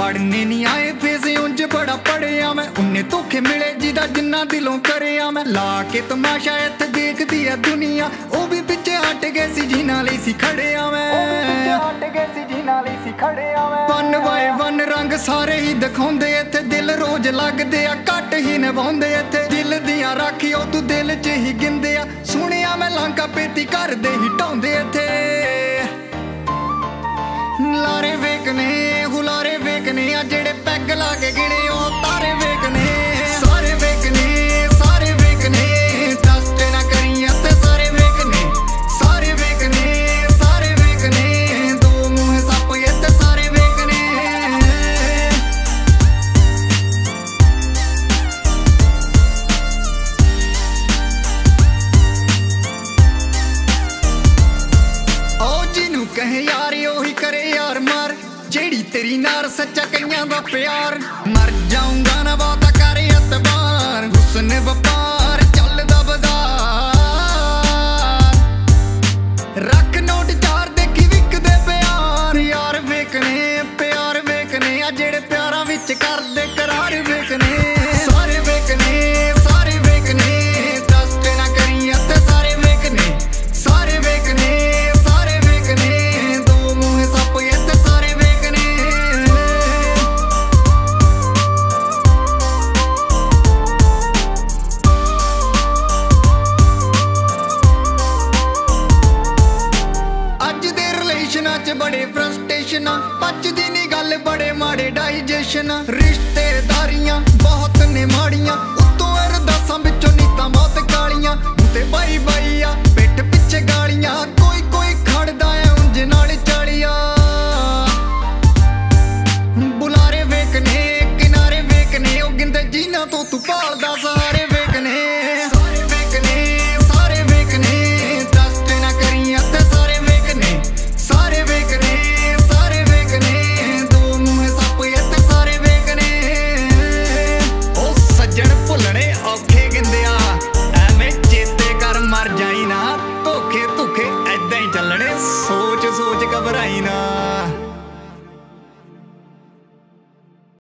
पढ़ने नहीं आए फेस उंज बड़ा पढ़िया मैं, उन्हें धोखे मिले जिदा जिन्ना दिलों करिया मैं। ला के तमाशा इत्थे देखदी है दुनिया, ओ भी पिछे हट गए सी जिन्हां लई सी खड़िया मैं। वन बाय वन रंग सारे ही दिखाउंदे इत्थे, दिल रोज लगदे आ घट ही निभाउंदे इत्थे। दिल दियां राखियो तू दिल च ही गिंदे आ, सुनिया मैं लांका पेती करदे ही ढाउंदे इत्थे। लारे वेखने हुलारे वेखने आ जेड़े पैग ला के गिने ओ तारे वेखने। सारे वेखने सारे वेखने ट्रस्ट ना करी ते सारे वेखने। सारे वेखने सारे वेखने दो मुंह सप ते सारे वेखने। ओ जिनू कहे यार ओही करे यार मार, जेड़ी तेरी नार सच्चा कईयां दा प्यार। मर जाऊंगा ना बाता कर एतबार, हुस्न व्यापार चलदा बाजार। रख नोट चार देखी विकदे प्यार। यार वेखने प्यार वेखने आ जेड़े प्यारां विच करदे करार वेखने। सारे वेखने सारे वेखने ट्रस्ट ना करी ते सारे वेखने। सारे वेखने सारे वेखने दो मुंह सप ते सारे वेखने। अज दे रिलेशनां च बड़े फ्रस्ट्रेशन, पचदी नी गल बड़े माड़े डाइजेशन। रिश्तेदारियां बहुत ने माड़ियां, उत्तों अरदासां विचों नीतां बहुत कालियां। ते बाई बाई आ पिठ पिछे गालियां, कोई कोई खड़दा है उंज नाल चालिया। बुलारे वेखने किनारे वेखने ओ गिंदे जिन्हां तो तू भालदा सा।